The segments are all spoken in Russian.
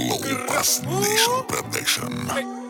Low Bass Nation Production.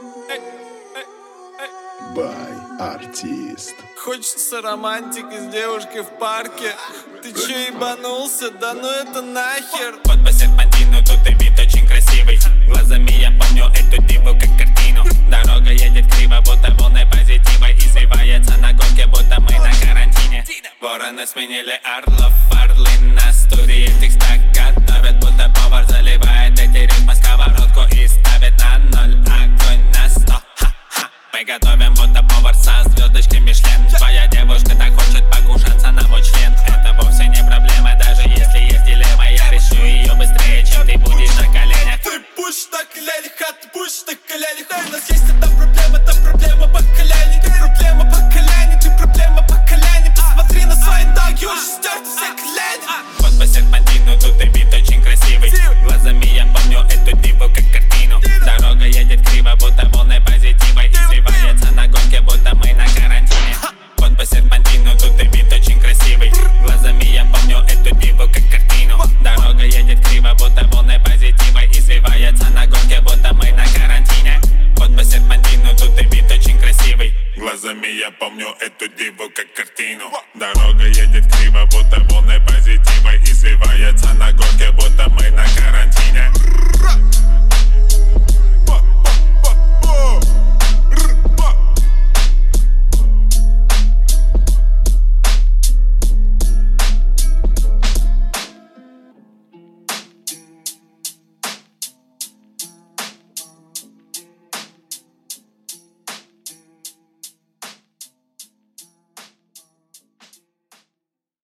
By артист. Хочется романтики с девушкой в парке. Ты чё ебанулся? Да ну это нахер. Вот по серпантину, тут и вид очень красивый. Глазами я помню эту диву как картину. Дорога едет криво, будто волны позитива. Извивается на горке, будто мы на карантине. Вороны сменили орлов, орлы на студии. В текстах готовят, будто повар заливает эти ритмы. Сковородку и ставит на ноль. Огонь на 100. Мы готовим, будто повар со звездочкой Мишлен. Твоя девушка так хочет покушаться на мой член. Это вовсе не проблема, даже если есть дилемма. Я решу ее быстрее, чем ты будешь на коленях. Ты будешь на коленях, а ты будешь на коленях. У нас есть эта проблема по колене. Ты проблема по колене, ты проблема по колене. Посмотри на свои ноги, уже стерты все колени. Вот по серпантину, тут и вид очень красивый. Глазами я помню эту диву как картину. Дорога едет криво, будто волны позитива. Извивается на гонке, будто мы на карантине. Вот по серпантину, тут и вид очень красивый. Глазами я помню эту диву как картину. Дорога едет криво, будто волны позитива. Извивается на гонке, будто мы на карантине. Вот по серпантину, тут и вид очень красивый. Глазами я помню эту диву как картину. Дорога едет криво, будто волны позитива. Извивается на горке, будто мы на карантине.